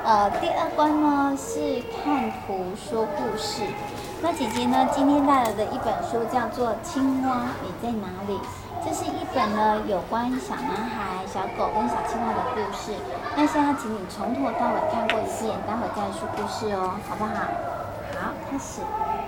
第二关呢是看图说故事。那姐姐呢今天带来的一本书叫做《青蛙你在哪里》，这是一本呢有关小男孩、小狗跟小青蛙的故事。那现在请你从头到尾看过一遍，待会再说故事哦，好不好？好，开始。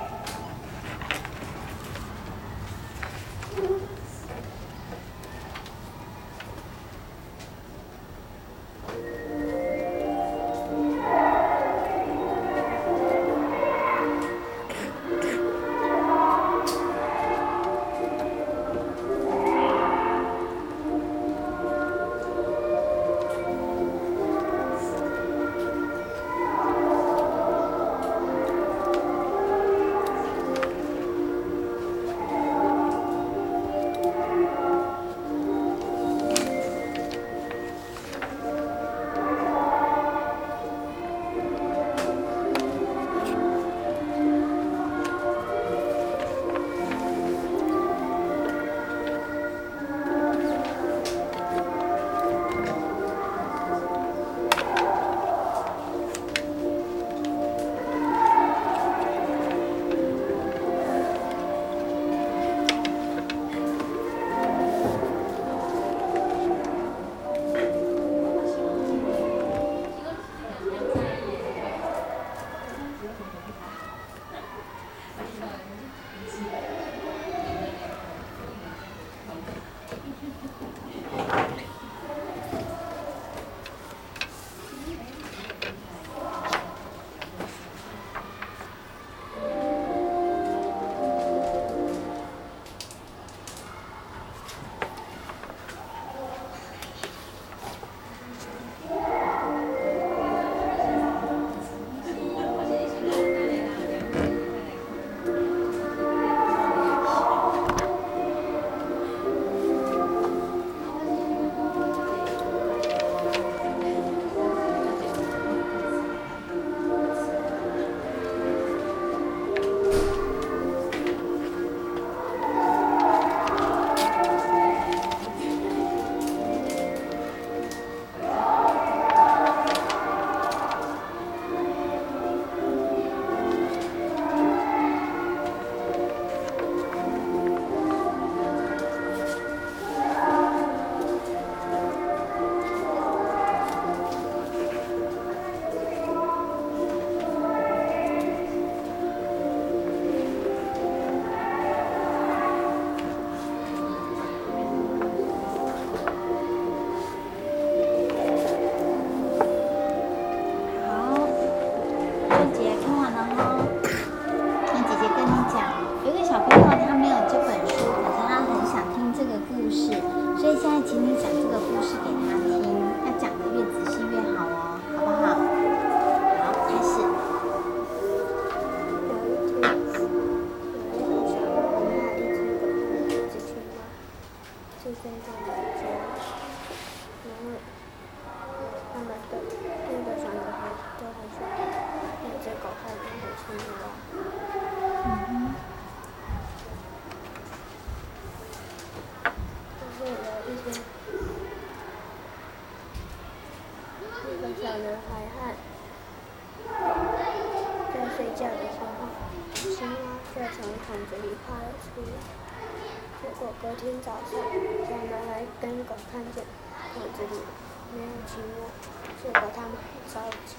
小男孩和在睡觉的时候，青蛙就从桶子里爬了出来。结果隔天早上，小男孩跟狗看见桶子里没有青蛙，结果他们很着急，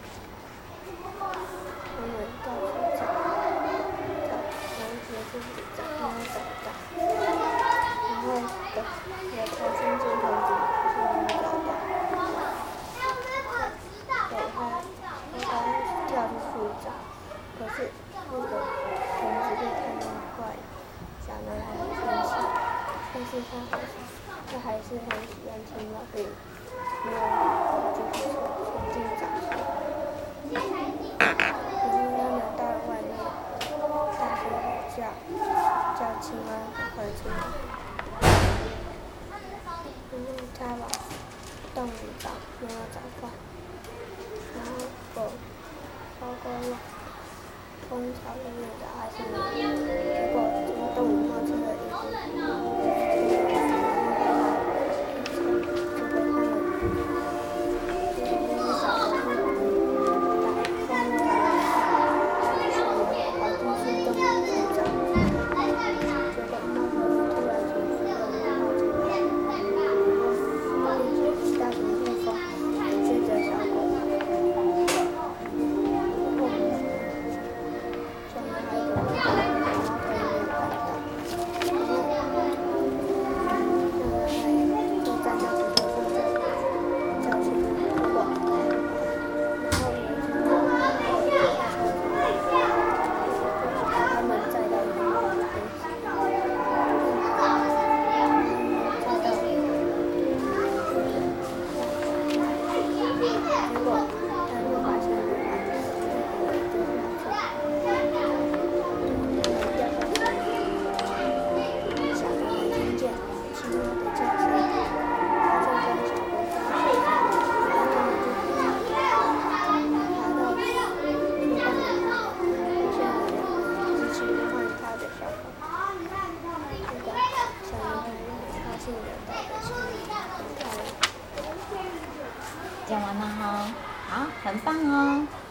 他们到处找，结果自己找没有找到，然后狗也爬进桶子里，没有找到。跳出去找，可是那个桶子被看到坏了，小男孩很生气，但是他还是很喜欢青蛙，所以没有就重新找出来。然后他们到了外面，大声吼叫青蛙赶快出来。然后他往洞里找，没有找到。然后狗包括蜂巢里面的还是没有，结果从洞里冒出了一只结果他们小讲完了哈，好，很棒哦。